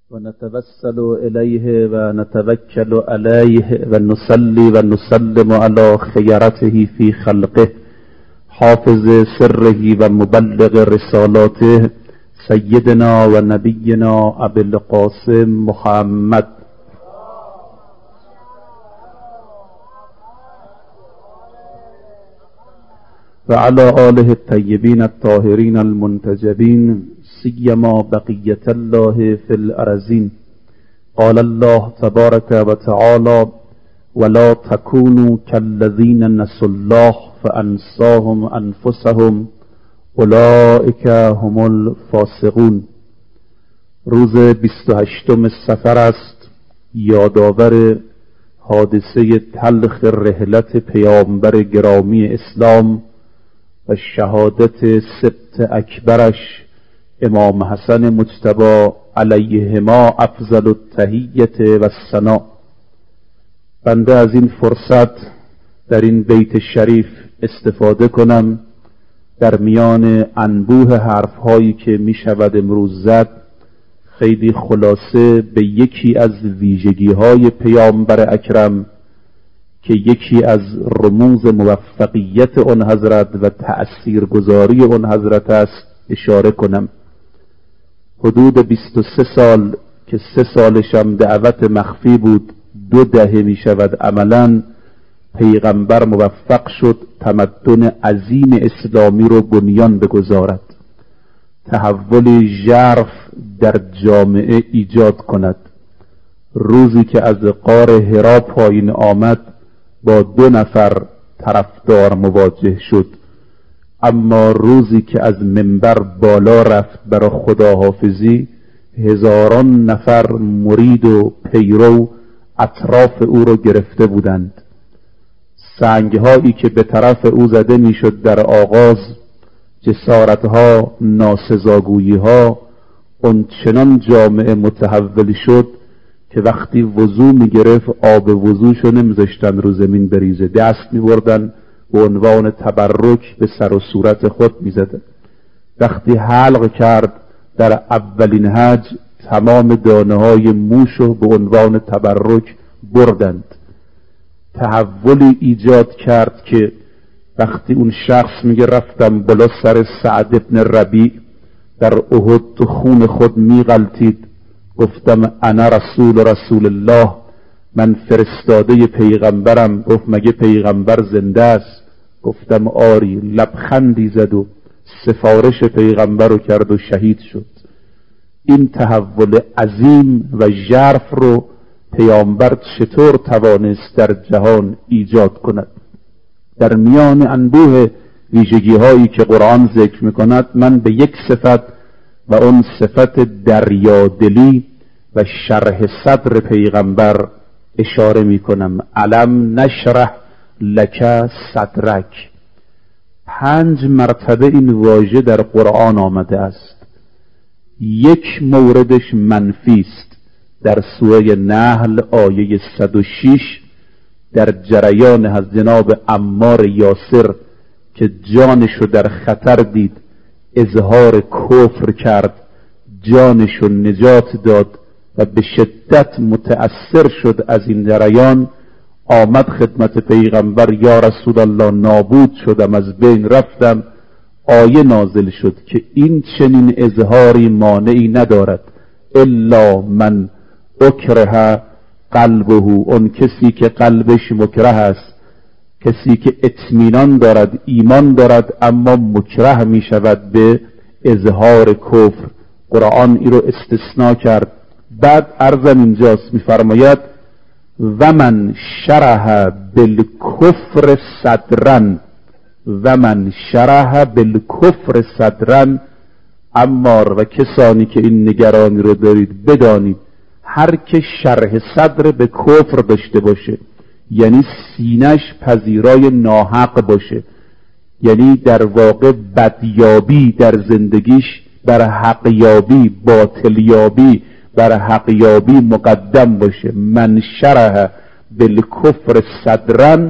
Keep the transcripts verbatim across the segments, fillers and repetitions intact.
ونتوسل إليه ونتوكل عليه ونصلي ونسلم على خيرته في خلقه حافظ سره ومبلغ رسالاته سيدنا ونبينا أبي القاسم محمد وعلى آله الطيبين الطاهرين المنتجبين سيما بقية الله في الأرضين. قال الله تبارك وتعالى: ولا تكونوا كالذين نسوا الله فأنساهم أنفسهم أولئك هم الفاسقون. روز بیست و هشتم صفر است، یادآور حادثه تلخ رحلت پیامبر گرامی اسلام و شهادت سبط اکبرش امام حسن مجتبی علیهما افضل التحیة و الثناء. بنده از این فرصت در این بیت شریف استفاده کنم در میان انبوه حرفهایی که می شود امروز زد، خیلی خلاصه به یکی از ویژگی های پیامبر اکرم که یکی از رموز موفقیت اون حضرت و تأثیرگذاری اون حضرت است اشاره کنم. حدود بیست و سه سال که سه سالشم دعوت مخفی بود، دو دهه می شود عملا پیغمبر موفق شد تمدن عظیم اسلامی رو بنیان بگذارد، تحول ژرف در جامعه ایجاد کند. روزی که از غار حرا پایین آمد با دو نفر طرفدار مواجه شد، اما روزی که از منبر بالا رفت برای خداحافظی، هزاران نفر مرید و پیرو اطراف او را گرفته بودند. سنگهایی که به طرف او زده میشد در آغاز، جسارتها، ناسزاگوییها، اون چنان جامعه متحول شد که وقتی وضو میگرفت آب وضوشو نمیذاشتن رو زمین بریزه، دست میبردن به عنوان تبرک به سر و صورت خود میزدن. وقتی حلق کرد در اولین حج، تمام دانه های موشو به عنوان تبرک بردند. تحولی ایجاد کرد که وقتی اون شخص میگه رفتم بالا سر سعد ابن ربیع در احد تو خون خود میغلطید، گفتم انا رسول رسول الله، من فرستاده پیغمبرم. گفت مگه پیغمبر زنده است؟ گفتم آری. لبخندی زد و سفارش پیغمبر رو کرد و شهید شد. این تحول عظیم و ژرف رو پیامبر چطور توانست در جهان ایجاد کند؟ در میان انبوه ویژگی هایی که قرآن ذکر میکند، من به یک صفت و اون صفت دریادلی و شرح صدر پیغمبر اشاره میکنم. علم نشرح لک صدرک. پنج مرتبه این واژه در قرآن آمده است. یک موردش منفی است، در سوره نحل آیه صد و شش، در جریان از جناب عمار یاسر که جانشو در خطر دید، اظهار کفر کرد، جانشو نجات داد و به شدت متأثر شد از این جریان. آمد خدمت پیغمبر: یا رسول الله، نابود شدم، از بین رفتم. آیه نازل شد که این چنین اظهاری مانعی ندارد، الا من اکره قلبه، اون کسی که قلبش مکره است، کسی که اطمینان دارد، ایمان دارد، اما مکره می شود به اظهار کفر. قرآن این رو استثناء کرد. بعد عرضم اینجاست، می فرماید و من شرح بالکفر صدرن، و من شرح بالکفر صدرن. امار و کسانی که این نگرانی رو دارید، بدانید هر که شرح صدر به کفر داشته باشه، یعنی سینش پذیرای ناحق باشه، یعنی در واقع بدیابی در زندگیش بر حقیابی، باطلیابی بر حقیابی مقدم باشه، من شرح بالکفر صدرن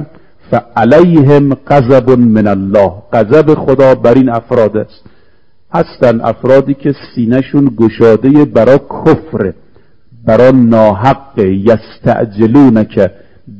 فعلیهم غضب من الله. غضب خدا بر این افراد است. هستن افرادی که سینه‌شون گشاده برای کفر، برای ناحق یستعجلونک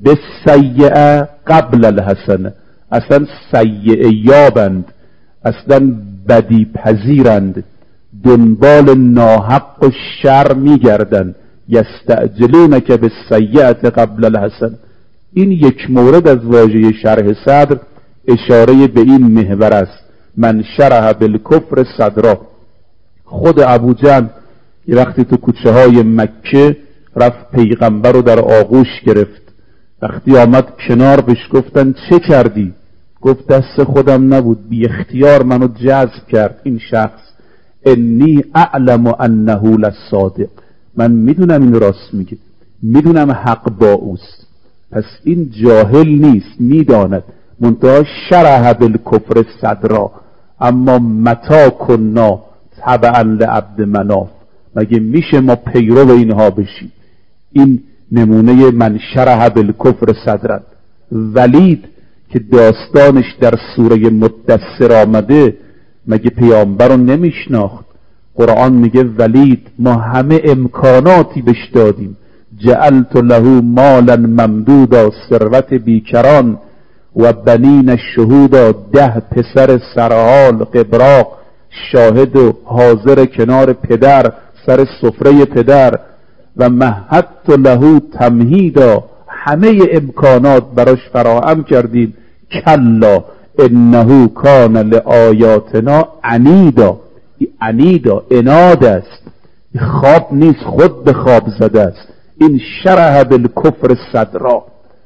بالسیئه قبل الحسنه، اصلا سیئه یابند، اصلا بدی پذیرند، دنبال ناحق و شر میگردند. یستعجلونک بالسیئه قبل الحسن. این یک مورد از واژه شرح صدر اشاره به این محور است. من شرح بالکفر صدرا. خود ابو جهل یه وقتی تو کوچه های مکه رفت پیغمبر رو در آغوش گرفت. وقتی آمد کنار بهش گفتن چه کردی؟ گفت دست خودم نبود، بی اختیار منو جذب کرد این شخص. انی اعلم انه لصادق، من میدونم این راست میگه، میدونم حق با اوست. پس این جاهل نیست، میداند. منتها شرح بالکفر صدرا. اما متا کنا تبعا لعبد مناف، مگه میشه ما پیرو اینها بشیم؟ این نمونه من شرح بالکفر صدرا. ولید که داستانش در سوره مدثر آمده، مگه پیامبر رو نمیشناخت؟ قرآن میگه ولید ما همه امکاناتی بهش دادیم، جعلت له مالا ممدودا، ثروت بیکران، و بنین شهودا، ده پسر سرحال قبراق، شاهد و حاضر کنار پدر سر سفره پدر، و مهدت له تمهیدا، همه امکانات براش فراهم کردیم. کلا انه کان لآیاتنا عنیدا. عنیدا عناد است، خواب نیست، خود به خواب زده است. این شرح بالکفر صدرا.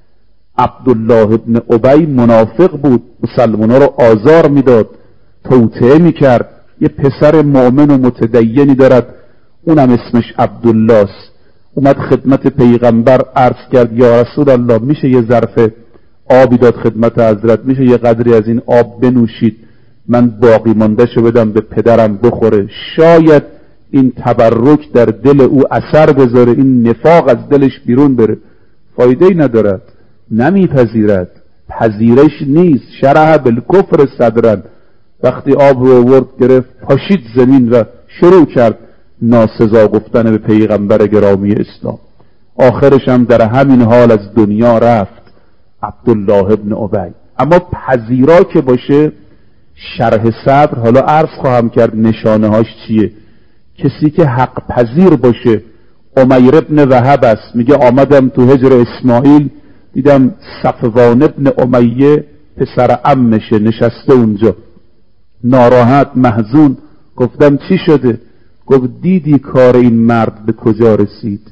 عبدالله ابن ابی منافق بود، مسلمان‌ها رو آزار میداد، توطئه میکرد. یه پسر مؤمن و متدینی دارد، اونم اسمش عبدالله است. اومد خدمت پیغمبر عرض کرد یا رسول الله میشه یه ظرف آبی داد خدمت حضرت، میشه یه قدری از این آب بنوشید، من باقی مانده شو بدم به پدرم بخوره، شاید این تبرک در دل او اثر بذاره، این نفاق از دلش بیرون بره. فایده ای ندارد، نمیپذیرد، پذیرش نیست. شرح بالکفر صدرن. وقتی آب رو آورد گرفت، پاشید زمین و شروع کرد ناسزا گفتن به پیغمبر گرامی اسلام. آخرش هم در همین حال از دنیا رفت عبدالله ابن ابی. اما پذیرا که باشه شرح صدر، حالا عرض خواهم کرد نشانه هاش چیه. کسی که حق پذیر باشه. امیر ابن وهب است، میگه آمدم تو هجر اسماعیل، دیدم صفوان ابن امیه پسر عمشه نشسته اونجا، ناراحت محزون. گفتم چی شده؟ گفت دیدی کار این مرد به کجا رسید،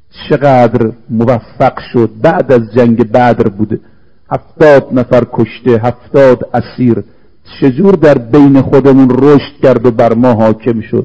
چقدر موفق شد. بعد از جنگ بدر بوده، هفتاد نفر کشته، هفتاد اسیر، چجور در بین خودمون رشد کرد و بر ما حاکم شد.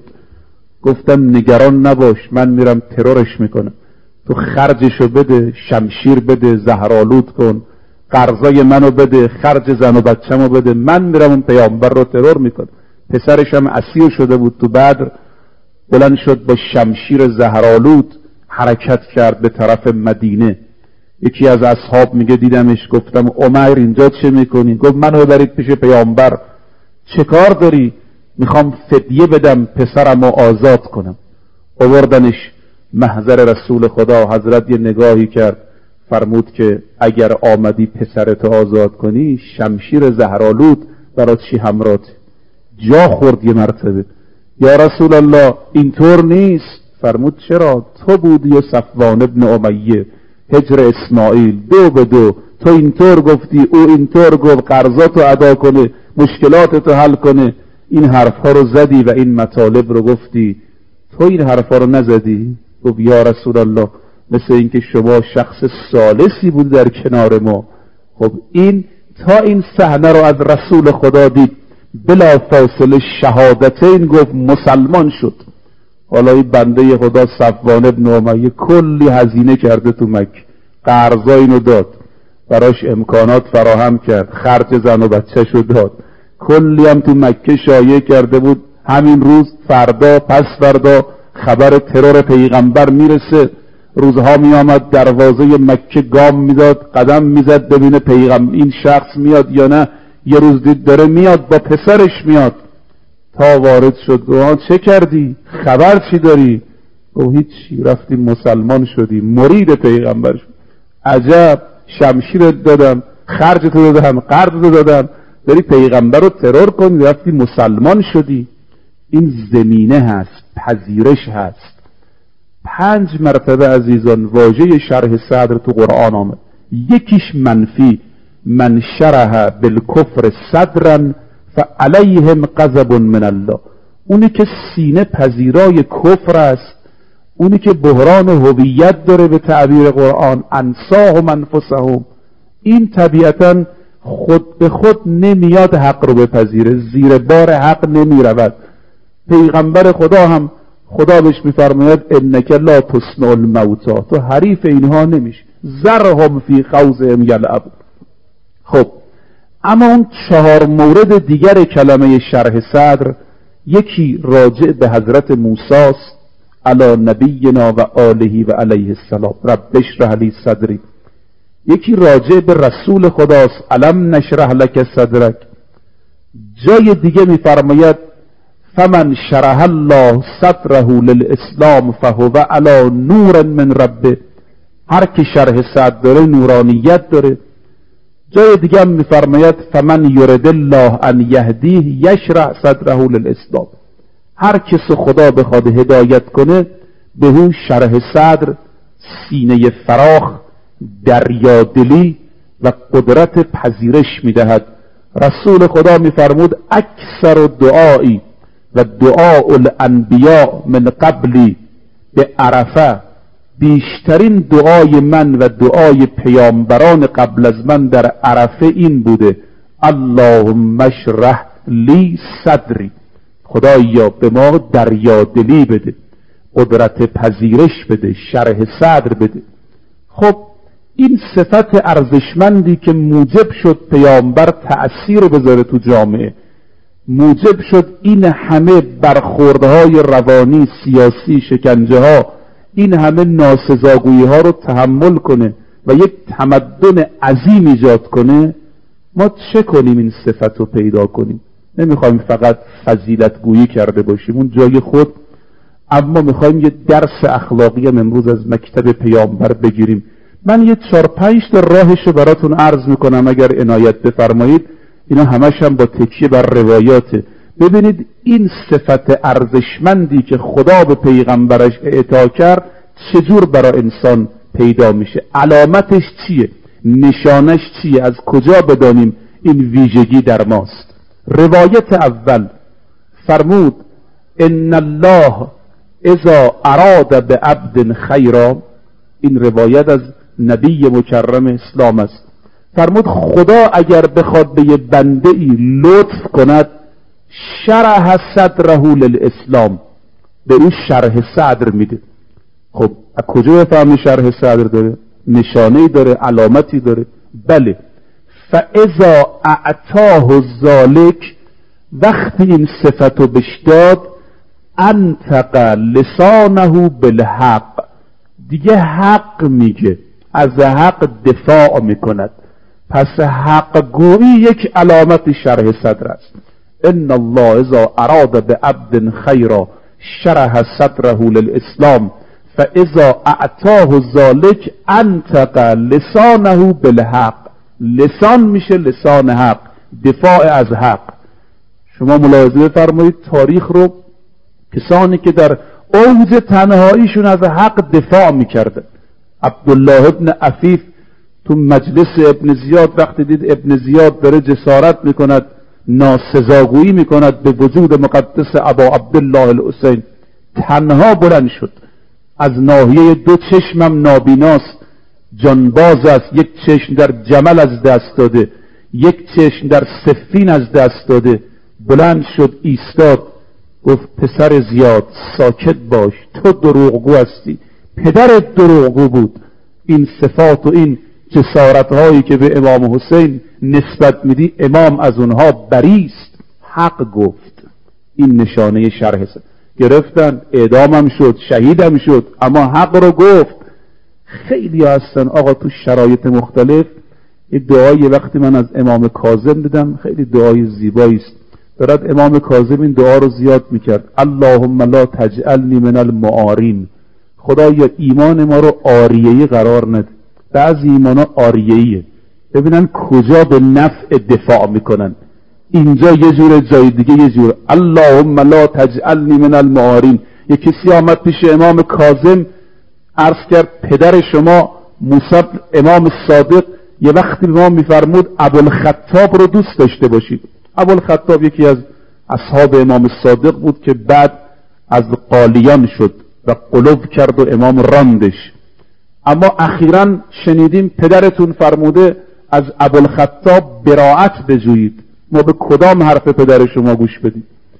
گفتم نگران نباش، من میرم ترورش میکنم، تو خرجشو بده، شمشیر بده، زهرآلود کن، قرضای منو بده، خرج زن و بچه‌مو بده، من میرم اون پیامبر رو ترور میکنم. پسرش هم اسیر شده بود تو بدر، بلند شد با شمشیر زهرآلود حرکت کرد به طرف مدینه. یکی از اصحاب میگه دیدمش، گفتم عمر اینجا چه میکنی؟ گفت منو ببرید پیش پیامبر. چه کار داری؟ میخوام فدیه بدم پسرمو آزاد کنم. آوردنش محضر رسول خدا. حضرت یه نگاهی کرد، فرمود که اگر آمدی پسرتو آزاد کنی، شمشیر زهرآلود برای چی همراهت؟ جا خورد یه مرتبه. یا رسول الله اینطور نیست. فرمود چرا؟ تو بودی و صفوان ابن امیه هجر اسماعیل، دو به دو، تو اینطور گفتی، او اینطور گفت، قرضاتو ادا کنه، مشکلاتتو حل کنه. این حرفها رو زدی و این مطالب رو گفتی، تو این حرفها رو نزدی. گفت یا رسول الله مثل اینکه شما شخص ثالثی بود در کنار ما. خب این تا این صحنه رو از رسول خدا دید، بلا فاصله شهادتین گفت، مسلمان شد. حالا این بنده خدا صفوان ابن امیه کلی هزینه کرده تو مکه، قرضا اینو داد، براش امکانات فراهم کرد، خرج زن و بچه شو داد، کلی هم تو مکه شایع کرده بود. همین روز فردا پس فردا خبر ترور پیغمبر میرسه. روزها می آمد دروازه مکه گام میداد، قدم میزد ببینه پیغمبر این شخص میاد یا نه. یه روز دید داره میاد، با پسرش میاد، تا وارد شد. گفت چه کردی؟ خبر چی داری؟ او هیچی، رفتیم مسلمان شدیم، مرید پیغمبر شد. عجب، شمشیر دادم، خرج تو دادم، قرض تو دادم، داری پیغمبر رو ترور کنی، رفتی مسلمان شدی. این زمینه هست، پذیرش هست. پنج مرتبه عزیزان واژه شرح صدر تو قرآن آمد. یکیش منفی، من شرح بالکفر صدرا فعلیهم غضب من الله. اونی که سینه پذیرای کفر است، اونی که بحران هویت داره به تعبیر قرآن، انساهم انفسهم، این طبیعتا خود به خود نمیاد حق رو بپذیره، زیر بار حق نمی رود. پیغمبر خدا هم خدا بهش میفرماید انک لا تسمع الموتى، تو حریف اینها نمیشه، ذرهم فی خوضهم یلعبون. خب اما اون چهار مورد دیگر کلمه شرح صدر، یکی راجع به حضرت موسی است علی نبینا و آله و علیه السلام، رب اشرح لی صدری. یکی راجع به رسول خداست، الم نشرح لک صدرک. جای دیگه میفرماید فمن شرح الله صدره للاسلام فهو علی نور من ربه، هر کی شرح صدر داره نورانیت داره. جای دیگه هم میفرماید فمن یرد الله ان یهدیه یشرح صدره للاسلام، هر کس خدا بخواد هدایت کنه به او شرح صدر، سینه فراخ، دریادلی و قدرت پذیرش میدهد. رسول خدا میفرمود اکثر دعایی و دعاء الانبیاء من قبلی به عرفه، بیشترین دعای من و دعای پیامبران قبل از من در عرفه این بوده اللهم اشرح لی صدری، خدایا به ما دریادلی بده، قدرت پذیرش بده، شرح صدر بده. خب این صفت ارزشمندی که موجب شد پیامبر تأثیر بذاره تو جامعه، موجب شد این همه برخوردهای روانی، سیاسی، شکنجه ها، این همه ناسزاگویی ها رو تحمل کنه و یک تمدن عظیم ایجاد کنه. ما چه کنیم این صفت رو پیدا کنیم؟ نمیخوایم فقط فضیلت گویی کرده باشیم اون جای خود، اما میخوایم یه درس اخلاقی هم امروز از مکتب پیامبر بگیریم. من یه چار پنج تا راهشو براتون عرض میکنم اگر عنایت بفرمایید. اینا همش هم با تکیه بر روایاته. ببینید این صفت ارزشمندی که خدا به پیغمبرش اعطا کرد چجور برای انسان پیدا میشه، علامتش چیه، نشانش چیه، از کجا بدانیم این ویژگی در ماست. روایت اول فرمود ان الله اذا اراد به عبد خیرا، این روایت از نبی مکرم اسلام است. فرمود خدا اگر بخواد به یه بنده ای لطف کند شرح صدره للاسلام، به او شرح صدر میده. خب از کجا بفهمی شرح صدر داره؟ نشانه‌ای داره، علامتی داره؟ بله. فاذا اعطاه ذلک، وقتی این صفتو بهش داد انطق لسانه بالحق، دیگه حق میگه، از حق دفاع میکند. پس حق گویی یک علامت شرح صدر است. ان الله اذا اراد بعبد خیرا شرح صدره للاسلام فاذا اعطاه ذلک انطق لسانه بالحق. لسان میشه لسان حق، دفاع از حق. شما ملاحظه بفرمایید تاریخ رو، کسانی که در اوج تنهاییشون از حق دفاع میکردن. عبدالله ابن عفیف تو مجلس ابن زیاد وقتی دید ابن زیاد داره جسارت میکند، ناسزاگویی میکند به وجود مقدس ابا عبدالله الحسین، تنها بلند شد. از ناحیه دو چشمم نابیناست، جانباز است، یک چشم در جمل از دست داده، یک چشم در سفین از دست داده. بلند شد ایستاد، گفت پسر زیاد ساکت باش، تو دروغگو هستی، پدرت دروغگو بود. این صفات و این جسارت هایی که به امام حسین نسبت میدی امام از اونها بریست، حق گفت. این نشانه شرح صدر. گرفتن، اعدامم شد، شهیدم شد، اما حق رو گفت. خیلی هستن آقا تو شرایط مختلف این دعای، وقتی من از امام کاظم دیدم خیلی دعای زیبایی است، دارد امام کاظم این دعا رو زیاد میکرد اللهم لا تجعلنی من المعارین، خدایا ایمان ما رو آریه‌ای قرار نده. بعضی ایمانا آریه‌ایه، ببینن کجا به نفع دفاع میکنن، اینجا یه جور جای دیگه یه جور. اللهم لا تجعلنی من المعارین. یه کسی آمد پیش امام کاظم عرض کرد پدر شما موسی امام صادق یه وقتی به ما میفرمود ابوالخطاب رو دوست داشته باشید. ابوالخطاب یکی از اصحاب امام صادق بود که بعد از قالیان شد و قلوب کرد و امام راندش. اما اخیراً شنیدیم پدرتون فرموده از ابوالخطاب براءت بجویید، ما به کدام حرف پدر شما گوش بدیم؟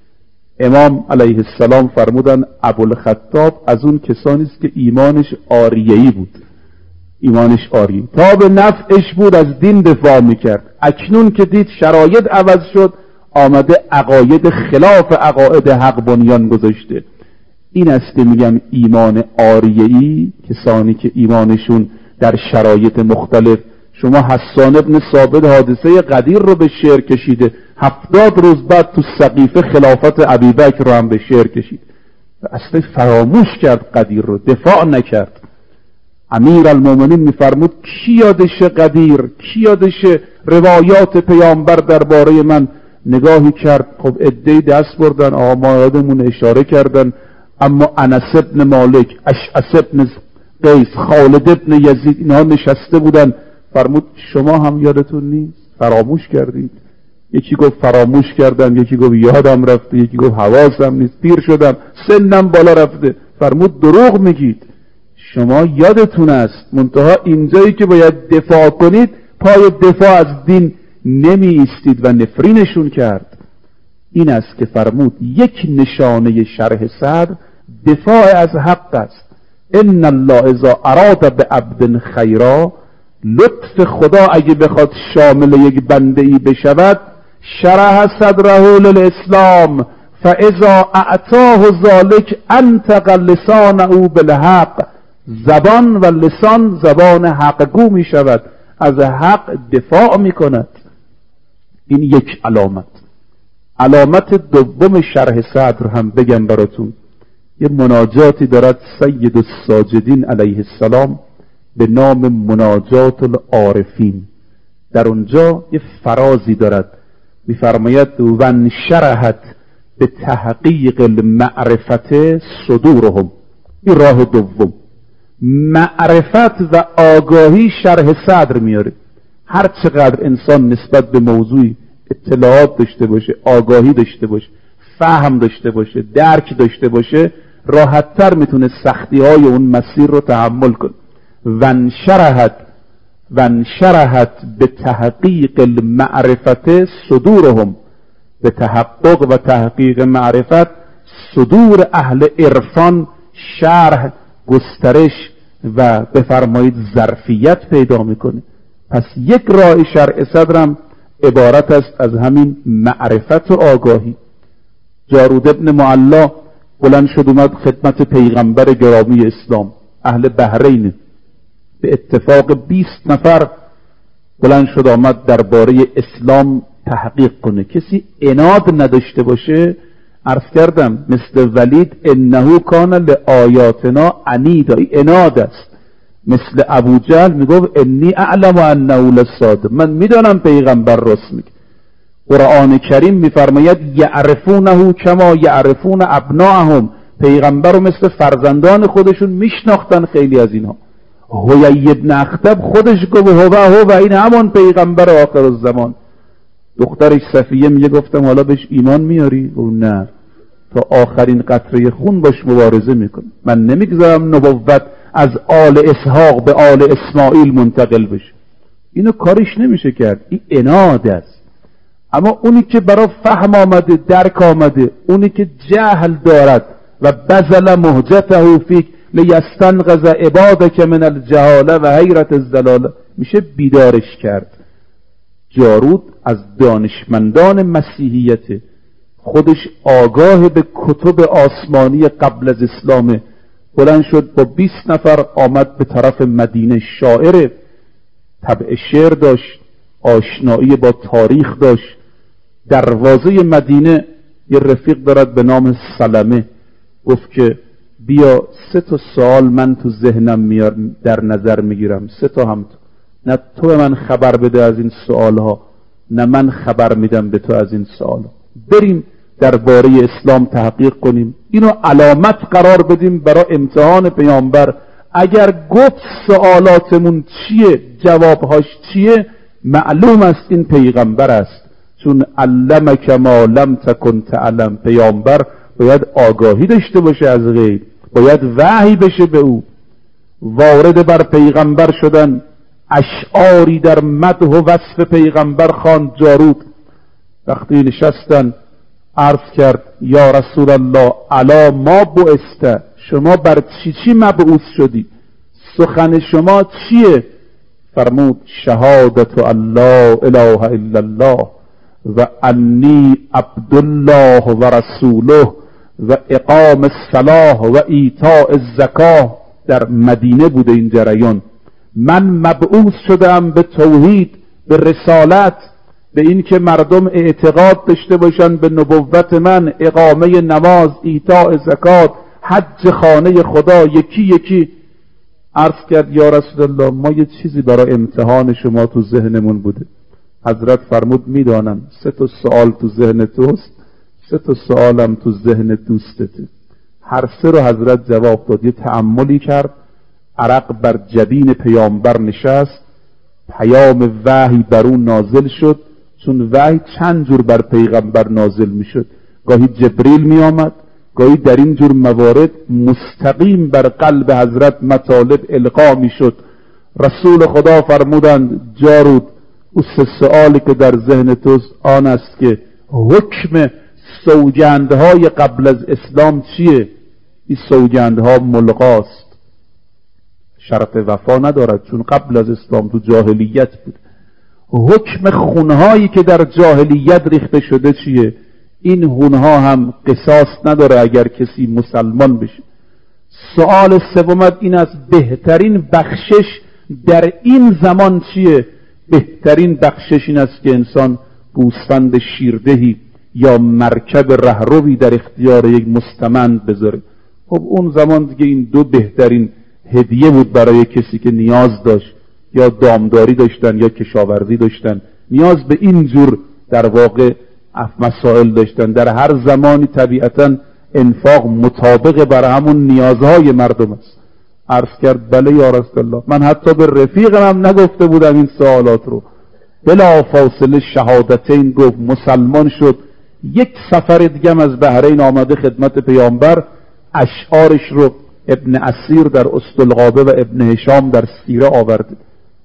امام علیه السلام فرمودن ابوالخطاب از اون کسانی است که ایمانش آریه‌ای بود، ایمانش آریه تا به نفعش بود از دین دفاع میکرد. اکنون که دید شرایط عوض شد آمده عقاید خلاف عقاید حق بنیان گذاشته. این است که میگم ایمان آریه‌ای، کسانی که ایمانشون در شرایط مختلف. شما حسان ابن ثابت حادثه قدیر رو به شعر کشیده، هفتاد روز بعد تو سقیفه خلافت ابوبکر رو هم به شعر کشید، اصلا فراموش کرد قدیر رو، دفاع نکرد. امیر المومنین میفرمود کی یادشه قدیر، کی یادشه روایات پیامبر درباره من؟ نگاهی کرد، خب عده‌ای دست بردن، آقا ما یادمون اشاره کردن، اما انس ابن مالک، اشعث ابن قیس، خالد ابن یزید اینها نشسته بودن. فرمود شما هم یادتون نیست؟ فراموش کردید. یکی گفت فراموش کردم، یکی گفت یادم رفته، یکی گفت حواسم نیست، پیر شدم، سنم بالا رفته. فرمود دروغ میگید، شما یادتون است، منتها اینجایی که باید دفاع کنید پای دفاع از دین نمی ایستید و نفرینشون کرد. این است که فرمود یک نشانه شرح صدر دفاع از حق است. ان الله اذا اراد بعبد خیرا، لطف خدا اگه بخواد شامل یک بنده ای بشود، شرح صدره للاسلام فاذا اعطاه ذلك انطق لسانه بالحق. زبان و لسان زبان حق گو می شود، از حق دفاع می کند. این یک علامت. علامت دوم شرح صدر هم بگم براتون. یه مناجاتی دارد سید الساجدین علیه السلام به نام مناجات العارفین. در اونجا یه فرازی دارد میفرماید وانشرحت به تحقیق المعرفت صدورهم. این راه دوم، معرفت و آگاهی شرح صدر میاره. هر چقدر انسان نسبت به موضوعی اطلاعات داشته باشه، آگاهی داشته باشه، فهم داشته باشه، درک داشته باشه، راحتتر میتونه سختی های اون مسیر رو تحمل کنه. وانشرحت وانشرحت به تحقیق المعرفت صدورهم. به تحقق و تحقیق معرفت صدور اهل عرفان شرح، گسترش و بفرمایید ظرفیت پیدا میکنه. پس یک راه شرع صدرم عبارت است از همین معرفت و آگاهی. جارود ابن معلا بلند شد اومد خدمت پیغمبر گرامی اسلام، اهل بحرین، به اتفاق بیست نفر بلند شد آمد درباره اسلام تحقیق کنه. کسی عناد نداشته باشه، عرض کردم مثل ولید انه کان لآیاتنا عنیدا، عناد است. مثل ابو جهل میگفت انی اعلم انه لصادق، من میدانم پیغمبر راست میگه. قرآن کریم میفرماید یعرفونه کما یعرفون ابناءهم، پیغمبر رو مثل فرزندان خودشون میشناختن. خیلی از اینها هویی ابن اخطب خودش گفت هو هو این همان پیغمبر آخر الزمان. دخترش صفیه میگه گفتم حالا بهش ایمان میاری؟ او نه، تا آخرین قطره خون باش مبارزه میکنه، من نمیگذارم نبوت از آل اسحاق به آل اسماعیل منتقل بشه. اینو کارش نمیشه کرد، این عناد است. اما اونی که برای فهم آمده، درک آمده، اونی که جهل دارد و بذل مهجته فیک لیستنقذ عبادک من الجهاله و حیرت الضلاله، میشه بیدارش کرد. جارود از دانشمندان مسیحیت، خودش آگاه به کتب آسمانی قبل از اسلام، بلند شد با بیست نفر آمد به طرف مدینه. شاعر، طبع شعر داشت، آشنایی با تاریخ داشت. دروازه مدینه یه رفیق دارد به نام سلمه، گفت که بیا سه تا سوال من تو ذهنم میار در نظر میگیرم، سه تا هم تو. نه تو به من خبر بده از این سوالها، نه من خبر میدم به تو از این سوالها. بریم درباره اسلام تحقیق کنیم، اینو علامت قرار بدیم برای امتحان پیامبر. اگر گفت سوالاتمون چیه، جوابهاش چیه، معلوم است این پیغمبر است، چون علمک ما لم تکن تعلم. پیامبر باید آگاهی داشته باشه از غیب، باید وحی بشه به او. وارد بر پیغمبر شدن، اشعاری در مدح و وصف پیغمبر خواند جارود. وقتی نشستن عرض کرد یا رسول الله الا ما بعثت، شما بر چی چی مبعوث شدی؟ سخن شما چیه؟ فرمود شهادت الله اله الا الله و انی عبدالله و رسوله و اقام الصلاة و ایتاء الزکاه. در مدینه بوده این جریان. من مبعوث شدم به توحید، به رسالت، به این که مردم اعتقاد داشته باشن به نبوت من، اقامه نماز، ایتاء زکات، حج خانه خدا یکی یکی. عرض کرد یا رسول الله ما یه چیزی برای امتحان شما تو ذهنمون بوده. حضرت فرمود میدانم، سه تا سوال تو ذهن توست، سه تا سوالم تو ذهن دوستته. هر سه رو حضرت جواب داد. یه تأملی کرد، عرق بر جبین پیامبر نشست، پیام وحی بر اون نازل شد. چون وحی چند جور بر پیغمبر نازل می شد، گاهی جبریل می آمد، گاهی در این جور موارد مستقیم بر قلب حضرت مطالب القا می شد. رسول خدا فرمودند جارود او سه سؤالی که در ذهن توست آن است که حکم سوگندهای قبل از اسلام چیه؟ این سوگندها ملغاست، شرط وفا ندارد، چون قبل از اسلام تو جاهلیت بود. حکم خونهایی که در جاهلیت ریخته شده چیه؟ این خونها هم قصاص نداره اگر کسی مسلمان بشه. سوال سومت این است بهترین بخشش در این زمان چیه؟ بهترین بخشش این است که انسان گوسفند شیردهی یا مرکب رهروی در اختیار یک مستمند بذاره. خب اون زمان دیگه این دو بهترین هدیه بود برای کسی که نیاز داشت، یا دامداری داشتن یا کشاورزی داشتن، نیاز به این جور در واقع مسائل داشتن. در هر زمانی طبیعتا انفاق مطابق بر همون نیازهای مردم است. عرض کرد بله یا رسول الله، من حتی به رفیقم هم نگفته بودم این سوالات رو. بلا فاصله شهادتین گفت، مسلمان شد. یک سفر دیگه از بحرین آمده خدمت پیامبر، اشعارش رو ابن اسیر در اسطلغابه و ابن هشام در سیره آورده.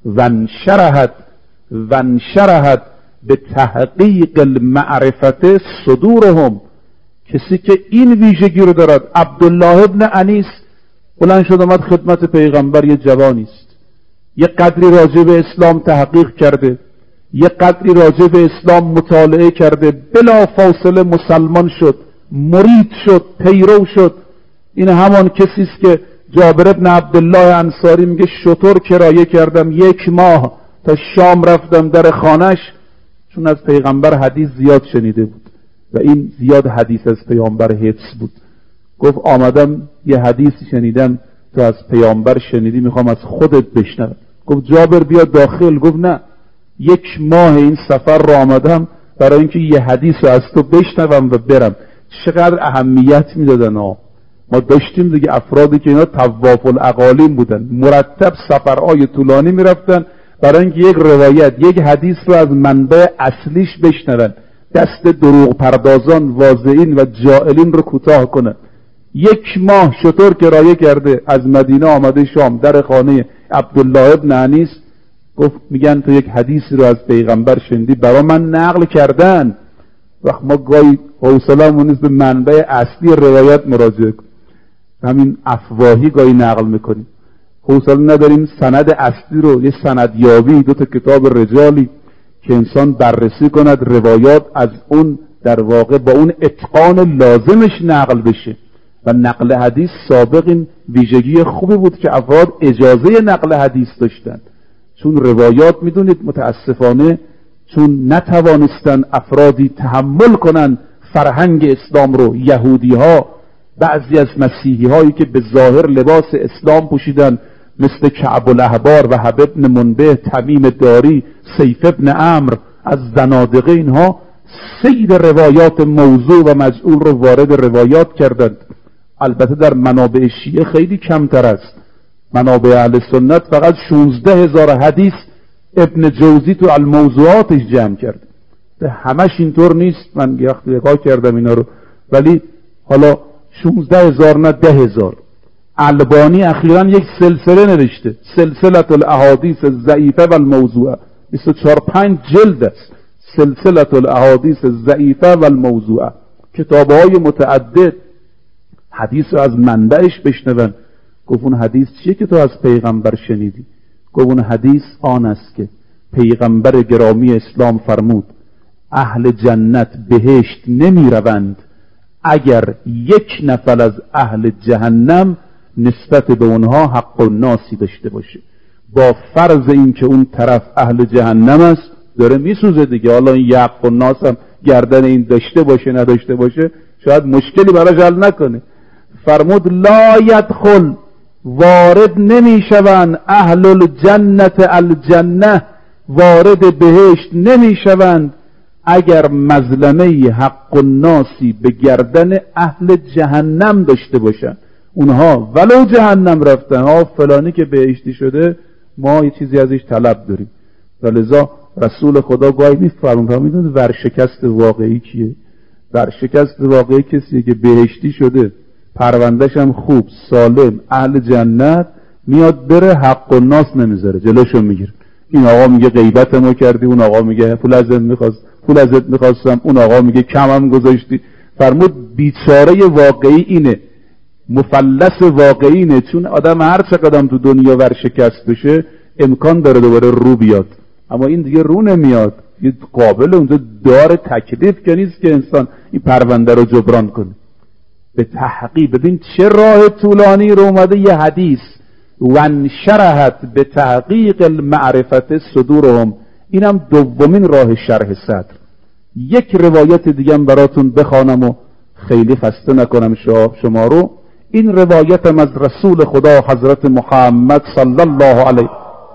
وانشرحت وانشرحت به تحقیق المعرفت صدورهم. کسی که این ویژگی رو دارد، عبدالله ابن انیس بلند شد آمد خدمت پیغمبر. یه جوانی است، یه قدری راجع به اسلام تحقیق کرده، یه قدری راجع به اسلام مطالعه کرده، بلا فاصله مسلمان شد، مرید شد، پیرو شد. این همان کسی است که جابر ابن عبدالله انصاری میگه شطور کرایه کردم یک ماه تا شام رفتم در خانش، چون از پیغمبر حدیث زیاد شنیده بود و این زیاد حدیث از پیامبر حفظ بود. گفت آمدم یه حدیثی شنیدم تو از پیامبر شنیدی، میخوام از خودت بشنوم. گفت جابر بیا داخل. گفت نه، یک ماه این سفر رو آمدم برای اینکه یه حدیث رو از تو بشنوم و برم. چقدر اهمیت میدادن ها. ما داشتیم دیگه افرادی که اینا طواف الاقالیم بودن، مرتب سفرهای طولانی میرفتن برای اینکه یک روایت، یک حدیث رو از منبع اصلیش بشنون، دست دروغ پردازان، واضعین و جائلین رو کوتاه کنن. یک ماه شطور کرایه کرده از مدینه آمده شام در خانه عبدالله ابن انیس. گفت میگن تو یک حدیثی رو از پیغمبر شنیدی، برای من نقل کردن. وقت ما گاهی حوصله‌مون نیست به منبع اصلی روایت مراجعه کنیم، همین افواهی گاهی نقل میکنیم، حوصله نداریم سند اصلی رو، یه سندیابی، دو تا کتاب رجالی که انسان بررسی کند روایات از اون در واقع با اون اتقان لازمش نقل بشه. و نقل حدیث سابق این ویژگی خوبی بود که افراد اجازه نقل حدیث داشتند، چون روایات میدونید متاسفانه چون نتوانستن افرادی تحمل کنن فرهنگ اسلام رو، یهودی ها بعضی از مسیحی هایی که به ظاهر لباس اسلام پوشیدن مثل کعب الاحبار و حب ابن منبه، تمیم داری، سیف ابن عمرو از زنادقه، اینها سیر روایات موضوع و مجعول رو وارد روایات کردند. البته در منابع شیعه خیلی کمتر است. منابع اهل سنت فقط شانزده هزار حدیث ابن جوزی تو الموضوعاتش جمع کرد. همش اینطور نیست، من یه وقت نگاه کردم اینا رو، ولی حالا شانزده هزار نه ده هزار. البانی اخیراً یک سلسله نوشته، سلسله الاحادیث الضعیفه و الموضوعه، بیست و چهار پنج جلد است، سلسله الاحادیث الضعیفه و الموضوعه. کتاب‌های متعدد حدیث رو از منبعش بشنون. گفت اون حدیث چیه که تو از پیغمبر شنیدی؟ گفت اون حدیث آن است که پیغمبر گرامی اسلام فرمود اهل جنت بهشت نمی روند اگر یک نفر از اهل جهنم نسبت به اونها حق و ناسی داشته باشه. با فرض این که اون طرف اهل جهنم است، داره میسوزه دیگه، حالا این حق و ناس هم گردن این داشته باشه نداشته باشه شاید مشکلی براش حل نکنه. فرمود لا یدخل، وارد نمیشوند، اهل الجنت الجنه، وارد بهشت نمیشوند اگر مظلمه حق الناسی به گردن اهل جهنم داشته باشن. اونها ولو جهنم رفتن، ها فلانی که بهشتی شده ما یه چیزی ازش طلب داریم. ولذا رسول خدا گاهی میفرمونه میدونید ورشکست واقعی کیه؟ ورشکست واقعی کسیه که بهشتی شده، پروندهش هم خوب، سالم، اهل جنت، میاد بره حق الناس نمیذاره، جلوشو میگیره. این آقا میگه غیبت ما کردی، اون آقا میگه پول ازت میخواست پول ازت میخواستم، اون آقا میگه کمم گذاشتی. فرمود بیچاره واقعی اینه، مفلس واقعی اینه، چون آدم هر چقدر تو دنیا ورشکست بشه امکان داره دوباره رو بیاد، اما این دیگه رو نمیاد. یه قابل اونجا دار تکلیف که نیست که انسان این پرونده رو جبران کنه. به تحقیق ببین چه راه طولانی رو اومده یه حدیث وانشرحت به تحقیق المعرفت صدورهم. اینم دومین راه شرح صدر. یک روایت دیگه هم براتون بخوانم و خیلی خسته نکنم شما رو. این روایت هم از رسول خدا حضرت محمد صلی الله علیه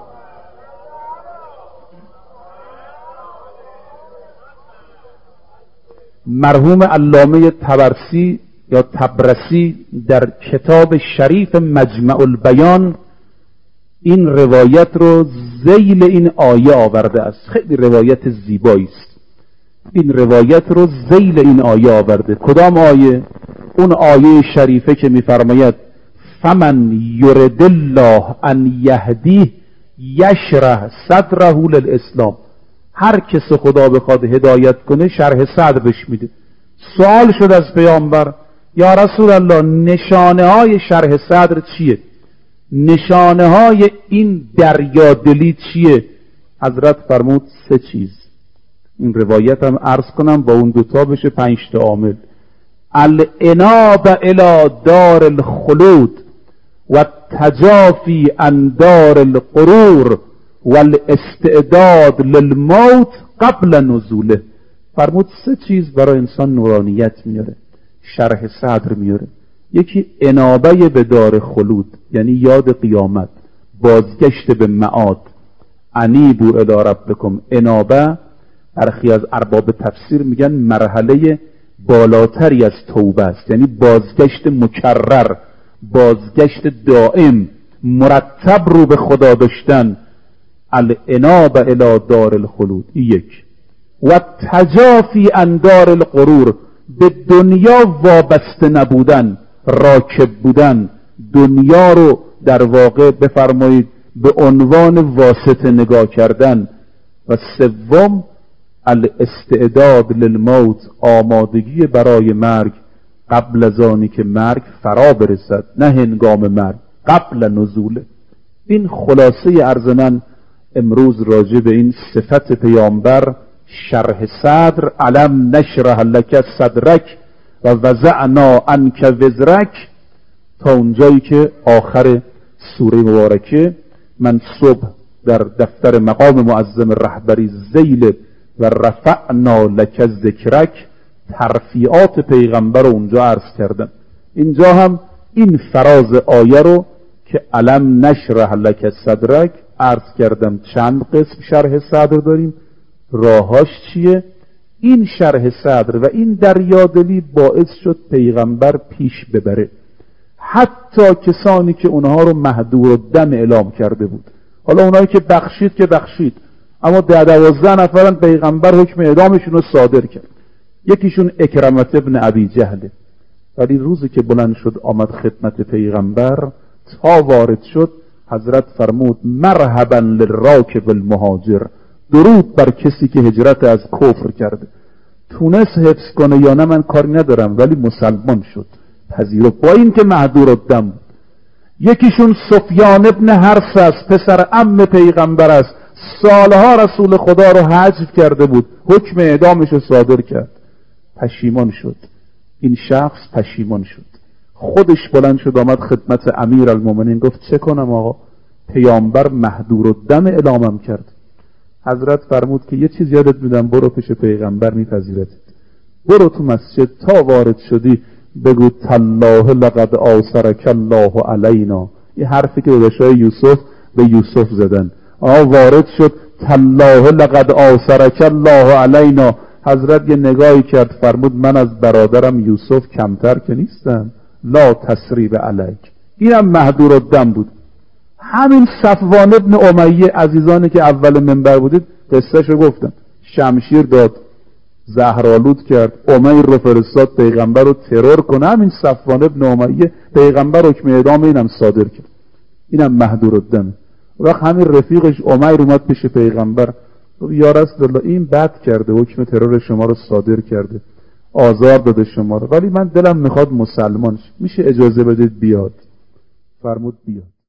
مرحوم علامه طبرسی یا طبرسی در کتاب شریف مجمع البیان این روایت رو ذیل این آیه آورده است. خیلی روایت زیبایی است. این روایت رو ذیل این آیه آورده. کدام آیه؟ اون آیه شریفه که می‌فرماید فمن یرد الله ان یهدیه یشرح صدره للاسلام. هر کس خدا بخواد هدایت کنه شرح صدر بهش میده. سوال شد از پیامبر یا رسول الله نشانه های شرح صدر چیه؟ نشانه های این دریادلی چیه؟ حضرت فرمود سه چیز. این روایت هم عرض کنم با اون دوتا بشه پنج تا عامل. الاناب الی دار الخلود و تجافی عن دار القرور والاستعداد للموت قبل نزوله. فرمود سه چیز برای انسان نورانیت میاره، شرح صدر میاره. یکی انابه به دار خلود، یعنی یاد قیامت، بازگشت به معاد. انیبوا الی ربکم. انابه برخی از ارباب تفسیر میگن مرحله بالاتری از توبه است، یعنی بازگشت مکرر، بازگشت دائم، مرتب رو به خدا داشتن. الانابه الی دار الخلود. یک. و تجافی عن دار القرور، به دنیا وابسته نبودن، راکب بودن، دنیا رو در واقع بفرمایید به عنوان واسطه نگاه کردن. و سوم الاستعداد للموت، آمادگی برای مرگ قبل از آنی که مرگ فرا برسد، نه هنگام مرگ، قبل نزوله. این خلاصه عرض من امروز راجع به این صفت پیامبر، شرح صدر. علم نشرح لک صدرک و وضعنا عنک وزرک، تا اونجایی که آخر سوره مبارکه. من صبح در دفتر مقام معظم رهبری ذیل و رفعنا لک ذکرک ترفیعات پیغمبر رو اونجا عرض کردم. اینجا هم این فراز آیه رو که علم نشرح لک صدرک عرض کردم چند قسم شرح صدر داریم، راهاش چیه؟ این شرح صدر و این دریادلی باعث شد پیغمبر پیش ببره حتی کسانی که اونها رو مهدور الدم اعلام کرده بود. حالا اونایی که بخشید که بخشید، اما ده دوازده نفرن پیغمبر حکم اعدامشون رو صادر کرد. یکیشون اکرمت ابن ابی جهله. ولی روزی که بلند شد آمد خدمت پیغمبر، تا وارد شد حضرت فرمود مرحبا للراکب المهاجر، درود بر کسی که هجرت از کفر کرده. تونست حفظ کنه یا نه من کاری ندارم، ولی مسلمان شد، پذیرفت، با این که مهدور الدم بود. یکیشون سفیان ابن حرث است، پسر عم پیغمبر است، سالها رسول خدا رو حجب کرده بود، حکم اعدامش رو صادر کرد، پشیمان شد. این شخص پشیمان شد، خودش بلند شد آمد خدمت امیر المومنین، گفت چه کنم آقا، پیامبر مهدور الدم اعلامم کرد. حضرت فرمود که یه چیز یادت میدم، برو پیش پیغمبر میپذیرت، برو تو مسجد تا وارد شدی بگو تالله لقد آثرک الله علینا. یه حرفی که داداشای یوسف به یوسف زدن. آقا وارد شد تالله لقد آثرک الله علینا. حضرت یه نگاهی کرد فرمود من از برادرم یوسف کمتر که نیستم، لا تسریب علیک. اینم مهدور الدم بود. همین صفوان ابن امیه عزیزانی که اول منبر بودید قصهشو گفتم، شمشیر داد، زهرآلود کرد، امیر رو فرستاد پیغمبر رو ترور کنه. همین صفوان ابن امیه پیغمبر حکم اعدام اینم صادر کرد، اینم مهدور الدم. وقت همین رفیقش امیر اومد پیش پیغمبر، یا رسول الله این بد کرده، حکم ترور شما رو صادر کرده، آزار داده شما رو، ولی من دلم میخواد مسلمان شه، میشه اجازه بدید بیاد؟ فرمود بیاد.